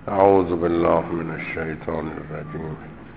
اعوذ بالله من الشیطان الرجیم.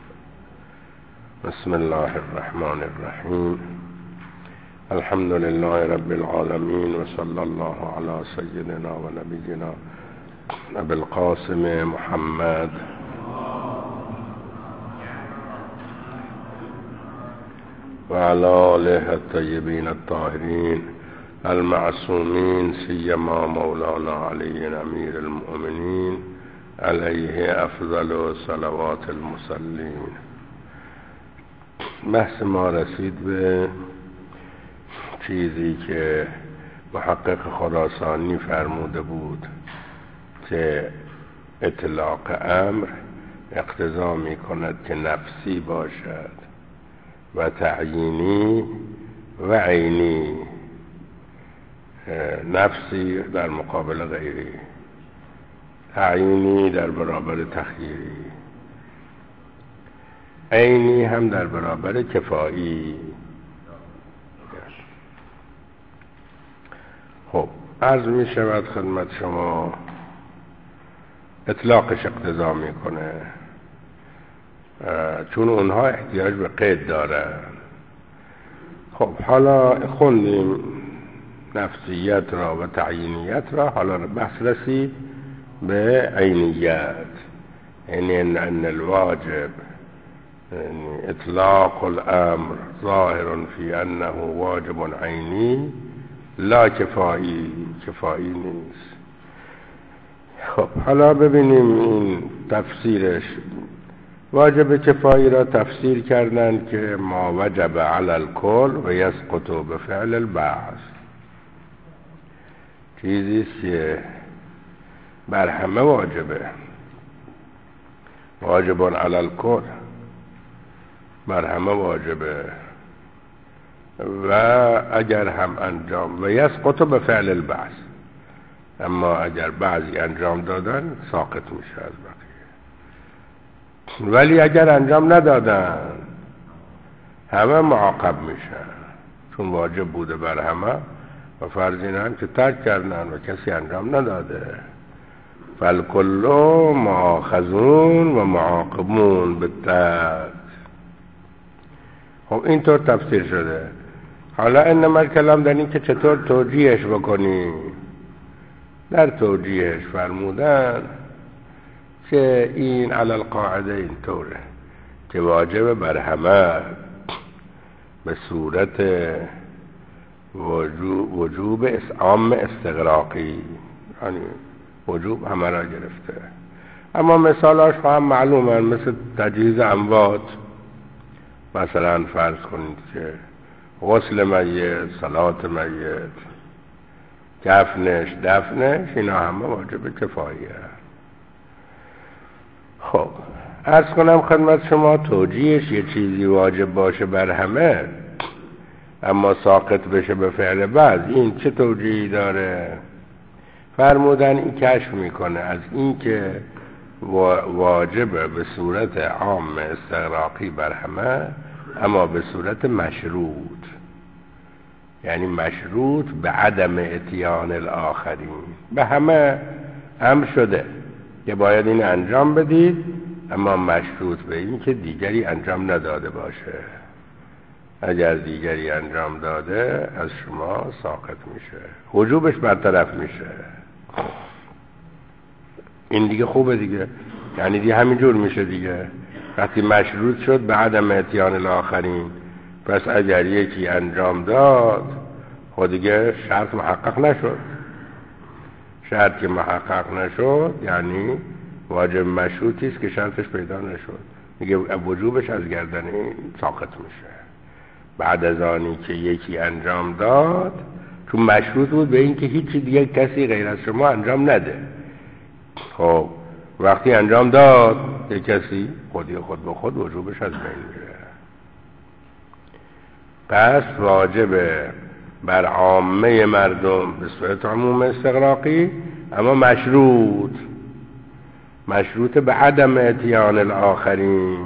بسم الله الرحمن الرحیم. الحمد لله رب العالمین و صلی الله علی سیدنا و نبینا ابی القاسم محمد و علی آله الطیبین الطاهرین المعصومین، سیما مولانا علی امیر المؤمنین علیه افضل صلوات المصلین. بحث ما رسید به چیزی که محقق خراسانی فرموده بود که اطلاق امر اقتضا می کند که نفسی باشد و تعیینی و عینی، نفسی در مقابل غیری، تعیینی در برابر تخییری، عینی هم در برابر کفایی. خب عرض می شود خدمت شما اطلاقش اقتضا می کنه، چون اونها احتیاج به قید دارن. خب حالا خوندیم نفسیت را و تعیینیت را، حالا بحث رسید به عینیت، یعنی ان الواجب، یعنی اطلاق الامر ظاهر فی انه واجب عینی لا کفایی نیست. خب حالا ببینیم این تفسیرش. واجب کفایی را تفسیر کردن که ما وجب علی الکل و یسقط بفعل البعض، چیزیست که بر همه واجبه، واجب علی الکل، بر همه واجبه و اگر هم انجام و یسقط بفعل البعض، اما اگر بعضی انجام دادن ساقط میشه از بقیه، ولی اگر انجام ندادن همه معاقب میشن، چون واجب بوده بر همه و فرض اینن که ترک کردن و کسی انجام نداده. فالکل مؤاخذون و معاقبون بالترک. خب اینطور تفسیر شده. حالا انما الکلام در این که چطور توجیهش بکنی. در توجیهش فرمودن که این علی القاعده اینطوره که واجب بر همه به صورت وجوب عام استغراقی، یعنی وجوب همه را گرفته. اما مثالاش هم معلومه، مثل تجهیز اموات، مثلا فرض کنید که غسل میت، صلات میت، کفنش، دفنش، اینا همه واجب کفاییه. خب عرض کنم خدمت شما توجیهش یه چیزی واجب باشه بر همه اما ساقط بشه به فعل بعض، این چه توجیهی داره؟ فرمودن این کشف میکنه از این که واجب به صورت عام استغراقی بر همه، اما به صورت مشروط، یعنی مشروط به عدم اتیان الاخرین. به همه امر شده که باید این انجام بدید، اما مشروط به این که دیگری انجام نداده باشه. اگر دیگری انجام داده از شما ساقط میشه، وجوبش برطرف میشه. این دیگه خوبه دیگه، یعنی دیگه همینجور میشه دیگه. وقتی مشروط شد به عدم اتیان الاخرین، پس اگر یکی انجام داد خود دیگه شرط محقق نشد. شرط که محقق نشد یعنی واجب مشروطی است که شرطش پیدا نشد، دیگه وجوبش از گردن این ساقط میشه. بعد از آنی که یکی انجام داد، چون مشروط بود به این که هیچی دیگه کسی غیر از شما انجام نده. خب وقتی انجام داد یک کسی، خود به خود وجوبش از بین میره. پس واجب بر عامه مردم به صورت عموم استغراقی، اما مشروط به عدم اتیان الاخرین.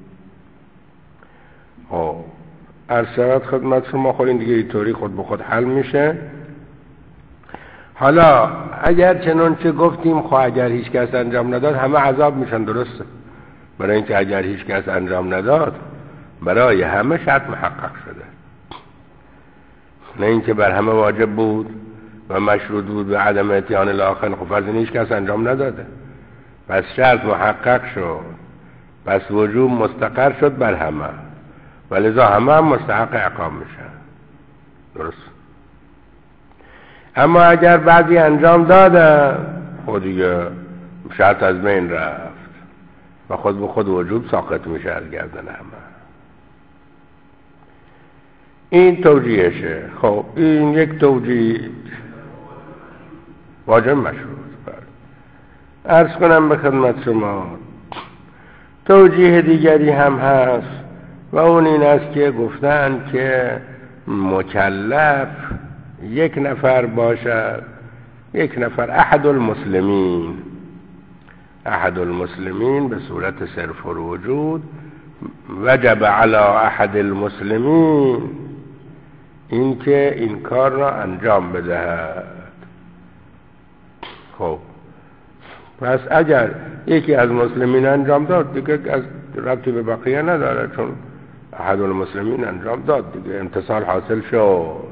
خب عرض شود خدمت شما، خود این دیگه اینطوری خود به خود حل میشه. حالا اگر چنانچه گفتیم خب اگر هیچ کس انجام نداد همه عذاب میشن، درسته؟ برای اینکه اگر هیچ کس انجام نداد برای همه شرط محقق شده، نه اینکه بر همه واجب بود و مشروط بود به عدم اتیان الاخر. خب فرض هیچ کس انجام نداده، پس شرط محقق شد، پس وجوب مستقر شد بر همه، ولذا همه هم مستحق عقاب میشن، درست؟ اما اگر بعضی انجام دادن خود دیگه شرط از بین رفت و خود به خود وجوب ساقط میشه از گردن همه. این توجیهشه. خب این یک توجیه واجب مشروط. عرض کنم به خدمت شما توجیه دیگری هم هست و اون این است که گفتن که مکلف یک نفر باشد، یک نفر احد المسلمین به صورت صرف الوجود، وجب علی احد المسلمین این که این کار را انجام بدهد. خب پس اگر یکی از مسلمین انجام داد دیگه از ربطی به بقیه نداره، چون احد المسلمین انجام داد دیگه امتصال حاصل شد.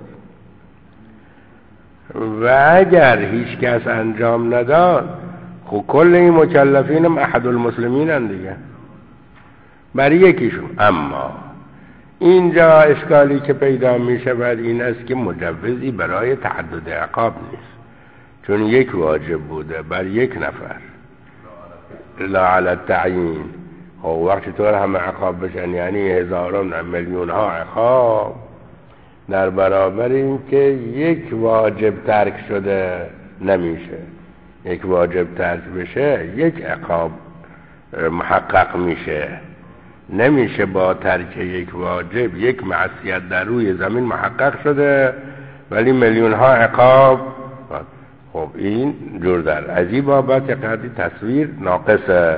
و اگر هیچ کس انجام نداد خب کل این مکلفین هم احد المسلمین هم دیگه، برای یکیشون. اما اینجا اشکالی که پیدا می شود این است که مجوزی برای تعدد عقاب نیست، چون یک واجب بوده بر یک نفر لا علی التعیین. خب وقتی طور همه عقاب بشن یعنی هزاران میلیون ها عقاب در برابر این که یک واجب ترک شده نمیشه. یک واجب ترک بشه یک عقاب محقق میشه، نمیشه با ترک یک واجب یک معصیت در روی زمین محقق شده ولی میلیون ها عقاب. خب این جور در از این بابت قدری تصویر ناقصه.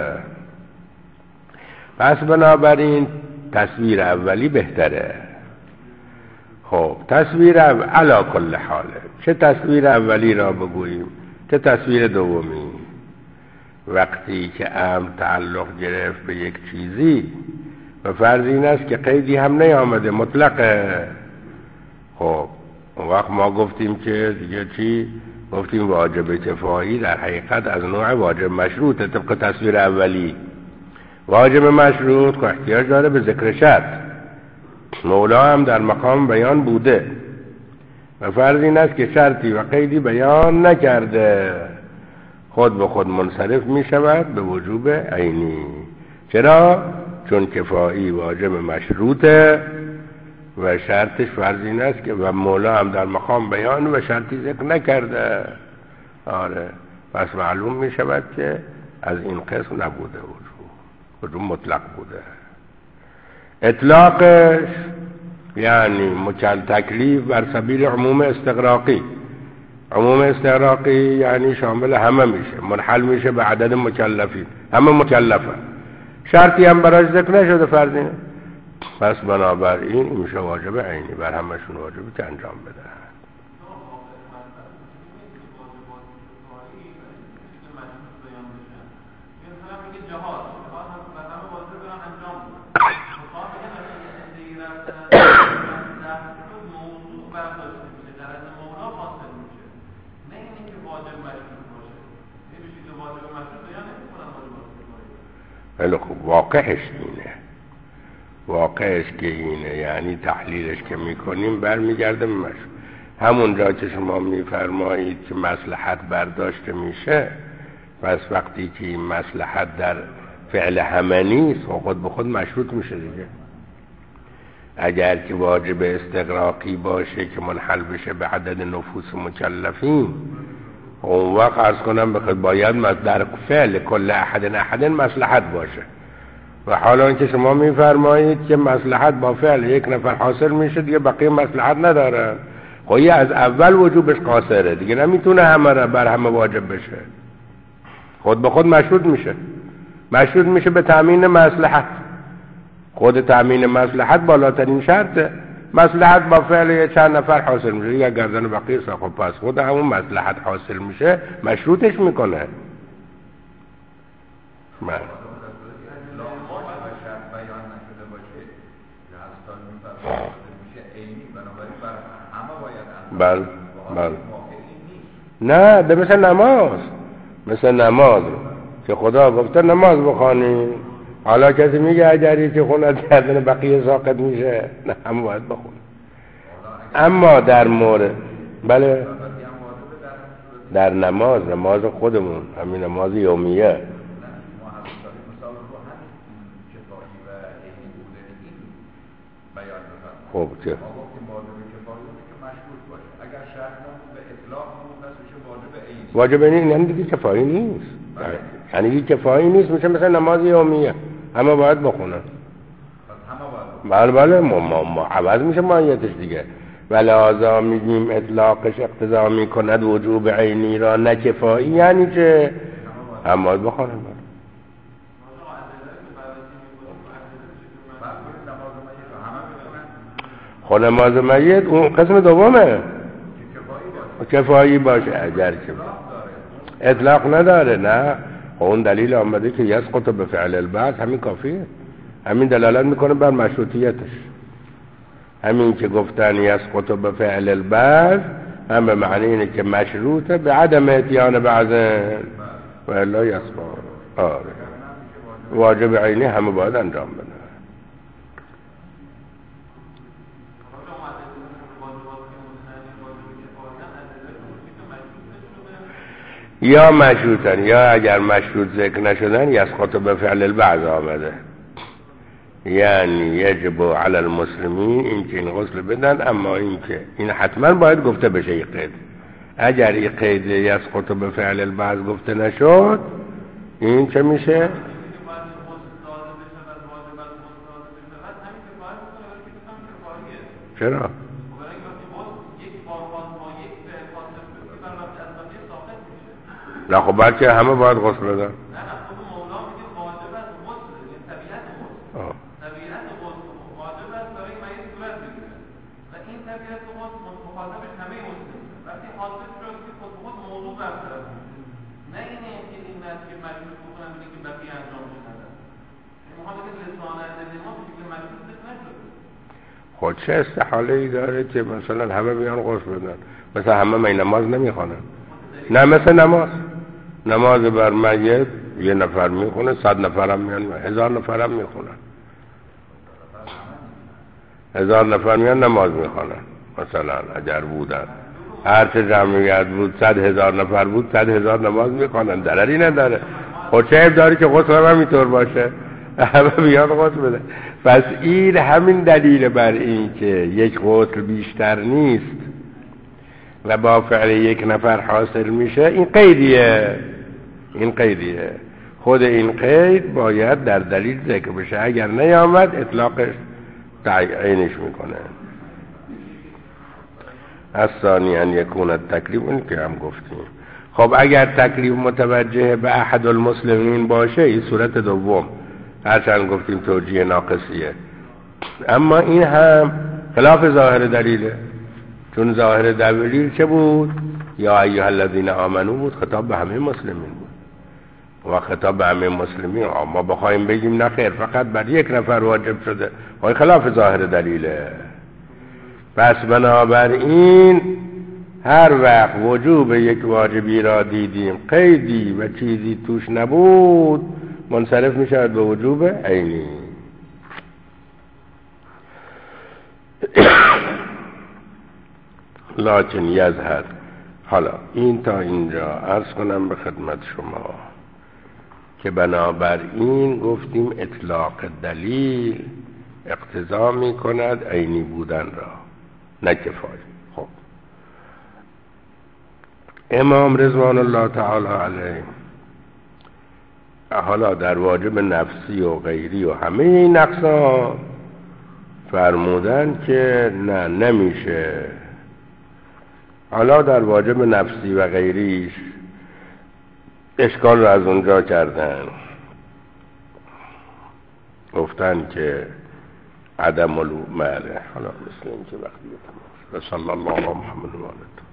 پس بنابراین تصویر اولی بهتره. خب تصویر علا کل حاله، چه تصویر اولی را بگوییم چه تصویر دومی، وقتی که امر تعلق گرفت به یک چیزی و فرض این است که قیدی هم نیامده مطلقه، خب اون وقت ما گفتیم که دیگه چی؟ گفتیم واجب کفایی در حقیقت از نوع واجب مشروط طبق تصویر اولی. واجب مشروط که احتیاج داره به ذکر شرط، مولا هم در مقام بیان بوده و فرض این است که شرطی و قیدی بیان نکرده، خود به خود منصرف می شود به وجوب عینی. چرا؟ چون کفایی واجب مشروطه و شرطش فرض این است که و مولا هم در مقام بیان و شرطی ذکر نکرده. آره پس معلوم می شود که از این قسم نبوده، وجوب مطلق بوده. اطلاقش یعنی تکلیف بر سبیل عموم استغراقی. عموم استغراقی یعنی شامل همه میشه، منحل میشه به عدد مکلفین، همه مکلفه، شرطی هم براش ذکر نشده فرض اینه. پس بنابراین این میشه واجب عینی، بر همشون واجبی که انجام بده. خیلی خوب، واقعش که اینه، یعنی تحلیلش که میکنیم برمیگرده مشروط. همون جا که شما میفرمایید که مصلحت برداشته میشه، پس وقتی که این مصلحت در فعل همه نیست خود به خود مشروط میشه دیگه. اگر که واجب استغراقی باشه که منحل بشه به عدد نفوس مکلفین، اون وقت عرض کنم بخواد باید در فعل کل احد مصلحت باشه. و حالا که شما میفرمایید که مصلحت با فعل یک نفر حاصل میشه دیگه بقیه مصلحت نداره، خب از اول وجوبش قاصره دیگه، نمیتونه همه را بر همه واجب بشه، خود به خود مشروط میشه به تامین مصلحت. خود تامین مصلحت بالاترین شرطه. مصلحت با فعل یه چند نفر حاصل میشه، یا گردن بقیه خب پس خود همون مصلحت حاصل میشه مشروطش میکنه. بله نه، ده مثل نماز که خدا گفته نماز بخوانی. حالا کسی میگه اگری که خونت گردن بقیه ساقط میشه، نه همه باید بخون. اما در مورد بله در نماز خودمون، همین نماز یومیه، خب چه واجب عینی؟ یعنی دیگه کفایی نیست، یعنی دیگه کفایی نیست، میشه مثل نماز یومیه همه باید بخونن. بله ما عوض میشه ماهیتش دیگه. ولهذا میگیم اطلاقش اقتضا میکند وجوب عینی را، نه کفایی، یعنی که همه باید بخونن. خود نماز میت اون قسم دومه، کفایی باشه. اگر که اطلاق نداره، نه اون دلیل آمده که یسقط به فعل البعض، همین کافیه، همین دلالت میکنه بر مشروطیتش. همین که گفتن یسقط به فعل البعض هم به معنی اینه که مشروطه به عدم اتیان بعضن و الا یسقط. آره واجب عینی همه باید انجام بده. یا مشروطن، یا اگر مشروط ذکر نشدن یسقط به فعل البعض آمده، یعنی یجب علی المسلمین این که این غسل بدن، اما این که این حتما باید گفته بشه این قید. اگر این قید یسقط به فعل البعض گفته نشد این چه میشه؟ چرا؟ نه خب بلکه همه باید غسل بدن. نه خب مولا میگه واجب است غسل، این طبیعت غسل، طبیعت غسل واجب است برای مریض صورت بگیره و این طبیعت غسل مخاطبش همه مسلمین. وقتی حاصل شد که خود موضوع برطرف میشه، نه اینه که این مسئله مشروط بکنن بگه که بقیه انجامش ندن. این حالا که لسان ادله ما بگه مشروط نشد. خود چه استحاله ای داره که مثلا همه بیان غسل بدن؟ مثلا همه نماز نمیخوانن؟ نه مثل نماز بر میت یه نفر میخونه، 100 نفرم میان، 1000 نفرم میخونن، 1000 نفر میان نماز میخونن. مثلا اگر بودن هر چه جمعیت بود 100,000 نفر بود 100,000 نماز میخونن، ضرری نداره. خود چه عیب داری که غسل هم اینطور باشه، همه بیان غسل بده. پس این همین دلیل بر این که یک غسل بیشتر نیست و با فعل یک نفر حاصل میشه، این قیدیه. خود این قید باید در دلیل ذکر بشه، اگر نیامد اطلاقش تعیینش میکنه. الثانی ان یکون التکلیف، این که هم گفتیم. خب اگر تکلیف متوجه به احد المسلمین باشه، این صورت دوم، هرچند گفتیم توجیه ناقصیه، اما این هم خلاف ظاهر دلیله، چون ظاهر دلیل چه بود؟ یا ایها الذین آمنو بود، خطاب به همه مسلمین بود و خطاب به همه مسلمین. ما بخوایم بگیم نه خیر فقط بر یک نفر واجب شده، این خلاف ظاهر دلیله. پس بنابراین هر وقت وجوب یک واجبی را دیدیم قیدی و چیزی توش نبود، منصرف می شود به وجوب عینی. لکن یظهر، حالا این تا اینجا عرض کنم به خدمت شما که بنابراین گفتیم اطلاق دلیل اقتضا می کند عینی بودن را، نه کفایه. خب امام رضوان الله تعالی علیه حالا در واجب نفسی و غیری و همه این اقسام فرمودن که نه نمیشه. حالا در واجب نفسی و غیریش اشکال رو از اونجا کردن، گفتن که عدم بله. حالا مثل این که وقتی تمام شد. صلی الله علی محمد و آله.